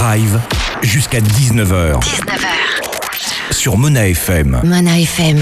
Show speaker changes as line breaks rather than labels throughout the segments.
Drive jusqu'à 19h. Sur Mona FM.
Mona FM.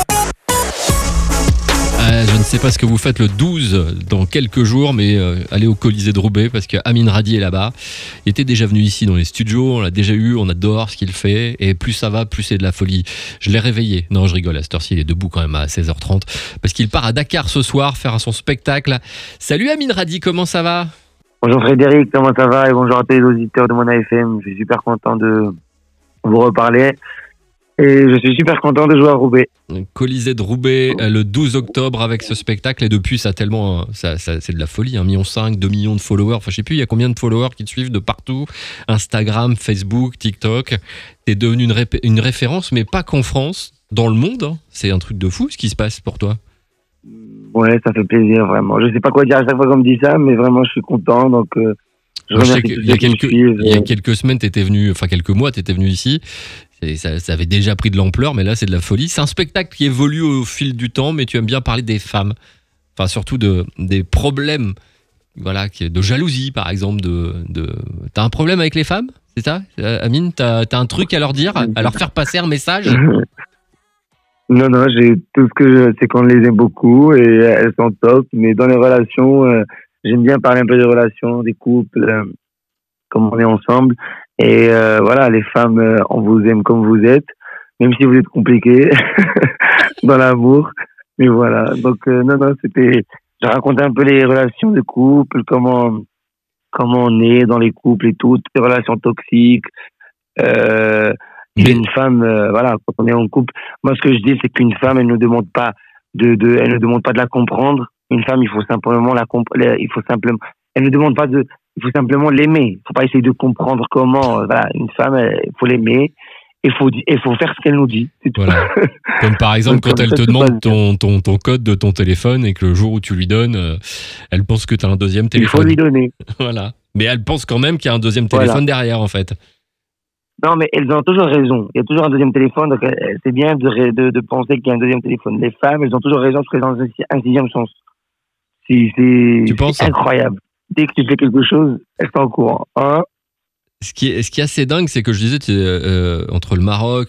Je ne sais pas ce que vous faites le 12 dans quelques jours, mais allez au Colisée de Roubaix parce qu'Amine Radi est là-bas. Il était déjà venu ici dans les studios, on l'a déjà eu, on adore ce qu'il fait et plus ça va, plus c'est de la folie. Je l'ai réveillé, non je rigole, à cette heure-ci il est debout quand même à 16h30 parce qu'il part à Dakar ce soir faire son spectacle. Salut Amine Radi, comment ça va ?
Bonjour Frédéric, comment ça va ? Et bonjour à tous les auditeurs de Mona FM. Je suis super content de vous reparler. Et je suis super content de jouer à Roubaix.
Colisée de Roubaix le 12 octobre avec ce spectacle et depuis ça c'est de la folie, 1,5 million, 2 millions de followers, enfin je sais plus il y a combien de followers qui te suivent de partout, Instagram, Facebook, TikTok. T'es devenu une référence mais pas qu'en France, dans le monde, hein. C'est un truc de fou ce qui se passe pour toi.
Ouais, ça fait plaisir vraiment. Je sais pas quoi dire à chaque fois qu'on me dit ça, mais vraiment je suis content donc je remercie tous ceux qui me suivent.
Il y a quelques semaines quelques mois t'étais venu ici. Ça avait déjà pris de l'ampleur, mais là c'est de la folie. C'est un spectacle qui évolue au fil du temps, mais tu aimes bien parler des femmes, enfin surtout des problèmes, voilà, de jalousie par exemple. T'as un problème avec les femmes, c'est ça, Amine ? T'as un truc à leur dire, à leur faire passer un message ?
Non, j'ai tout ce que je sais qu'on les aime beaucoup et elles sont top. Mais dans les relations, j'aime bien parler un peu des relations, des couples, comme on est ensemble. Et voilà, les femmes, on vous aime comme vous êtes, même si vous êtes compliqués dans l'amour. Mais voilà, donc non, je racontais un peu les relations de couple, comment on est dans les couples et tout, toutes les relations toxiques. Une femme, voilà, quand on est en couple, moi ce que je dis c'est qu'une femme, elle ne demande pas elle ne demande pas de la comprendre. Une femme, il faut simplement elle ne demande pas il faut simplement l'aimer. Il faut pas essayer de comprendre comment. Voilà, une femme, il faut l'aimer. Il faut faire ce qu'elle nous dit. C'est tout.
Voilà. Comme par exemple quand elle te demande ton code de ton téléphone et que le jour où tu lui donnes, elle pense que tu as un deuxième téléphone.
Il faut lui donner.
Voilà. Mais elle pense quand même qu'il y a un deuxième téléphone derrière en fait.
Non, mais elles ont toujours raison. Il y a toujours un deuxième téléphone, donc c'est bien de penser qu'il y a un deuxième téléphone. Les femmes, elles ont toujours raison parce qu'elles ont un sixième sens. C'est incroyable. Dès que tu fais quelque chose, elles sont au courant. Hein?
Ce qui est assez dingue, c'est que je disais, entre le Maroc,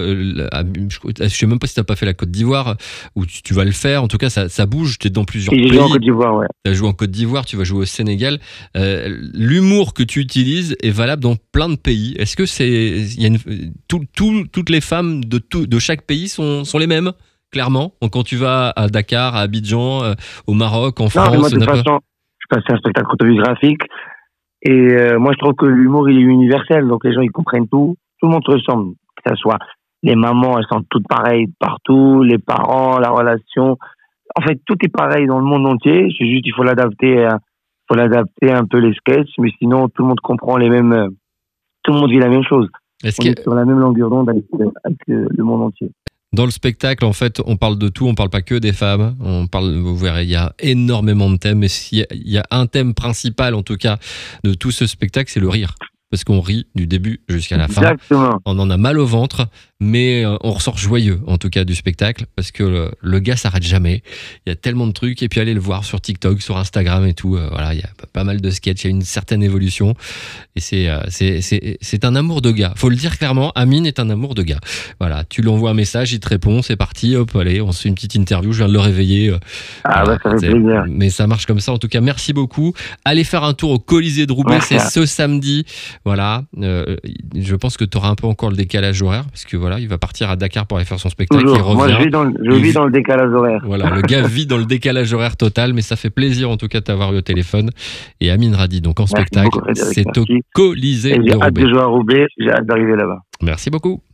je sais même pas si t'as pas fait la Côte d'Ivoire, ou tu vas le faire, en tout cas ça bouge, t'es dans plusieurs pays.
J'ai joué en Côte d'Ivoire, ouais.
T'as joué en Côte d'Ivoire, tu vas jouer au Sénégal. L'humour que tu utilises est valable dans plein de pays. Est-ce que toutes les femmes de chaque pays sont les mêmes, clairement? Donc, quand tu vas à Dakar, à Abidjan, au Maroc, en France...
Non, mais moi, de toute façon, je passe un spectacle autobiographique. Et moi, je trouve que l'humour, il est universel. Donc, les gens, ils comprennent tout. Tout le monde se ressemble. Que ce soit les mamans, elles sont toutes pareilles partout. Les parents, la relation. En fait, tout est pareil dans le monde entier. C'est juste, il faut l'adapter un peu les sketchs. Mais sinon, tout le monde comprend tout le monde vit la même chose. On est sur la même longueur d'onde avec le monde entier.
Dans le spectacle, en fait, on parle de tout, on parle pas que des femmes. Vous verrez, il y a énormément de thèmes. Mais il y a un thème principal, en tout cas, de tout ce spectacle, c'est le rire. Parce qu'on rit du début jusqu'à la fin.
Exactement.
On en a mal au ventre, mais on ressort joyeux, en tout cas, du spectacle, parce que le gars s'arrête jamais. Il y a tellement de trucs, et puis allez le voir sur TikTok, sur Instagram et tout. Voilà, il y a pas mal de sketchs, il y a une certaine évolution, et c'est un amour de gars. Faut le dire clairement, Amine est un amour de gars. Voilà, tu lui envoies un message, il te répond, c'est parti, hop, allez, on se fait une petite interview, je viens de le réveiller.
Voilà, ça fait plaisir.
Mais ça marche comme ça, en tout cas, merci beaucoup. Allez faire un tour au Colisée de Roubaix, c'est ce samedi. Voilà, je pense que tu auras un peu encore le décalage horaire parce que voilà, il va partir à Dakar pour aller faire son spectacle.
Toujours.
Il revient.
Moi, je vis dans le décalage horaire.
Voilà, le gars vit dans le décalage horaire total, mais ça fait plaisir en tout cas de t'avoir eu au téléphone. Et Amine Radi, donc en spectacle, c'est au Colisée de Roubaix.
J'ai hâte de jouer à Roubaix, j'ai hâte d'arriver là-bas.
Merci beaucoup.